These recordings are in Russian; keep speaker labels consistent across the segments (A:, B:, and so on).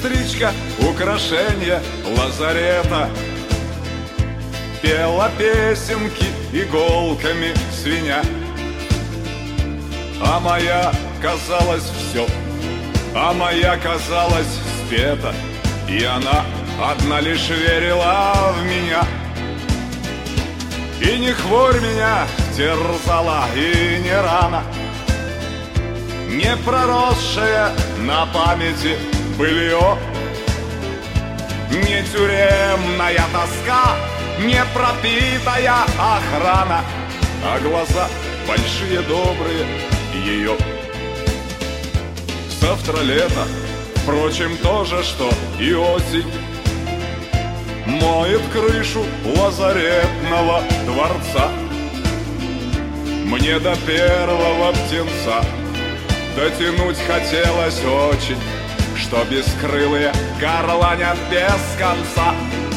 A: медсестричка, украшение лазарета, пела песенки иголками свиня. А моя казалось все, а моя казалась спета, и она одна лишь верила в меня. И не хворь меня терзала, и не рана, не проросшая на памяти былье, не тюремная тоска, не пропитая охрана, а глаза большие, добрые ее. Завтра лето, впрочем, тоже, что и осень, моет крышу лазаретного дворца. Мне до первого птенца дотянуть хотелось очень, что бескрылые горланят без конца.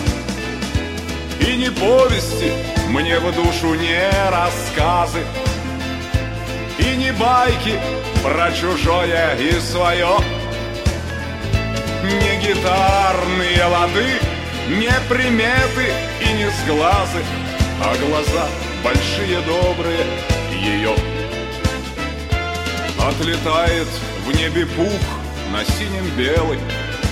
A: И не повести мне в душу, не рассказы, и не байки про чужое и свое, не гитарные лады, не приметы и не сглазы, а глаза большие, добрые ее. Отлетает в небе пух на синем белый,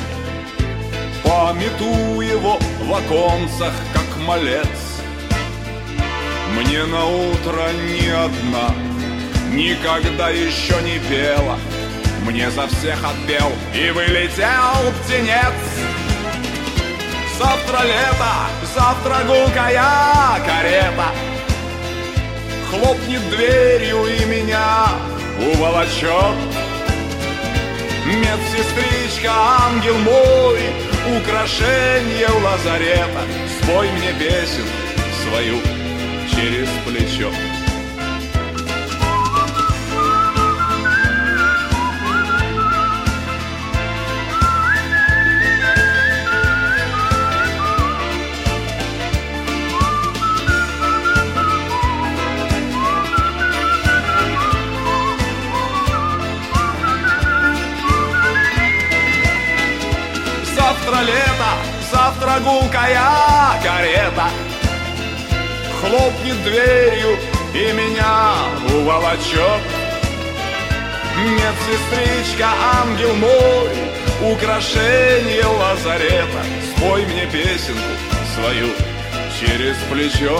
A: помету его в оконцах, как малец. Мне на утро ни одна никогда еще не пела, мне за всех отпел и вылетел птенец. Завтра лето, завтра гулкая карета хлопнет дверью и меня уволочет. Медсестричка, ангел мой, украшение у лазарета, спой мне песенку свою через плечо. Завтра лето, завтра гулкая карета хлопнет дверью и меня уволочет. Медсестричка, ангел мой, украшение лазарета, спой мне песенку свою через плечо.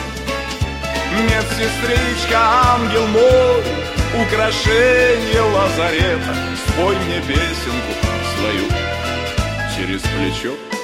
A: Медсестричка, ангел мой, украшение лазарета, спой мне песенку свою через плечо.